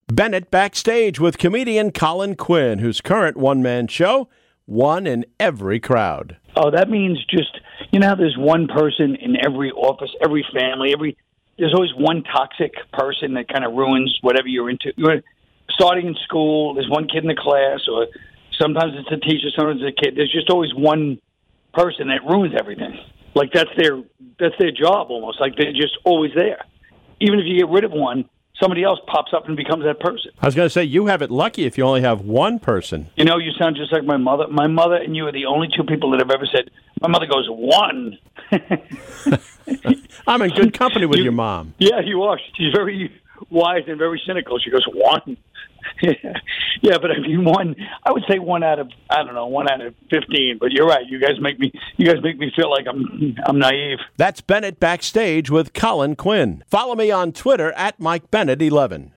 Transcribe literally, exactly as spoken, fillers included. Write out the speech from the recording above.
Bennett backstage with comedian Colin Quinn, whose current one-man show won in every crowd. Oh, that means just, you know how there's one person in every office, every family, every there's always one toxic person that kind of ruins whatever you're into. You're starting in school, there's one kid in the class, or sometimes it's a teacher, sometimes it's a kid. There's just always one person that ruins everything. Like that's their that's their job almost. Like they're just always there. Even if you get rid of one, somebody else pops up and becomes that person. I was going to say, you have it lucky if you only have one person. You know, you sound just like my mother. My mother and you are the only two people that have ever said, my mother goes, one. I'm in good company with you, your mom. Yeah, you are. She's very wise and very cynical. She goes, one. Yeah, but I mean, one, I would say one out of, I don't know, one out of fifteen. But you're right. You guys make me, you guys make me feel like I'm, I'm naive. That's Bennett backstage with Colin Quinn. Follow me on Twitter at Mike Bennett eleven.